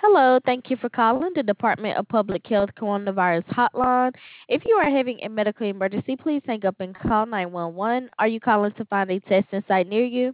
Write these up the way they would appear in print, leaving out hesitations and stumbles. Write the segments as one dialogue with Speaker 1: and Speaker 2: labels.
Speaker 1: Hello, thank you for calling the Department of Public Health Coronavirus Hotline. If you are having a medical emergency, please hang up and call 911. Are you calling to find a testing site near you?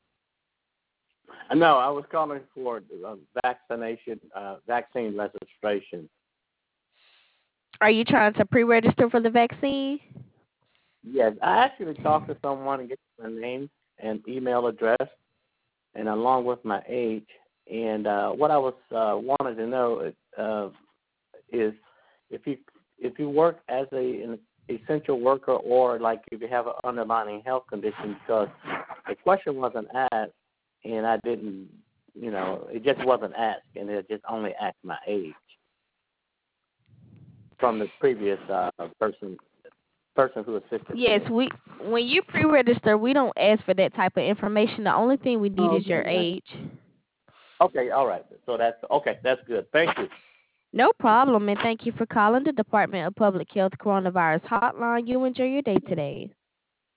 Speaker 2: No, I was calling for vaccine registration.
Speaker 1: Are you trying to pre register for the vaccine?
Speaker 2: Yes, I actually talked to someone and get my name and email address, and along with my age. And what I was wanted to know is if you if you work as an essential worker or like if you have an underlying health condition, because the question wasn't asked, and I didn't, it just wasn't asked, and it just only asked my age from the previous person who assisted
Speaker 1: Yes,
Speaker 2: me.
Speaker 1: we when you pre register, we don't ask for that type of information. The only thing we need
Speaker 2: Oh,
Speaker 1: is your
Speaker 2: okay.
Speaker 1: age.
Speaker 2: Okay, all right. So that's okay. That's good. Thank you.
Speaker 1: No problem, and thank you for calling the Department of Public Health Coronavirus Hotline. You enjoy your day today.